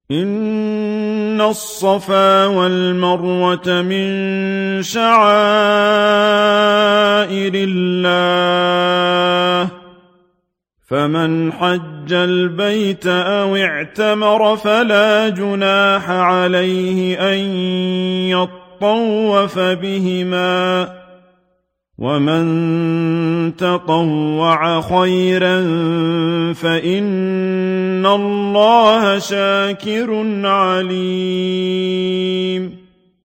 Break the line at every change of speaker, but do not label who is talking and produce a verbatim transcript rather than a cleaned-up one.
إن الصفا والمروة من شعائر الله فمن حج البيت أو اعتمر فلا جناح عليه أن يطوف بهما ومن تطوع خيرا فإن الله شاكر عليم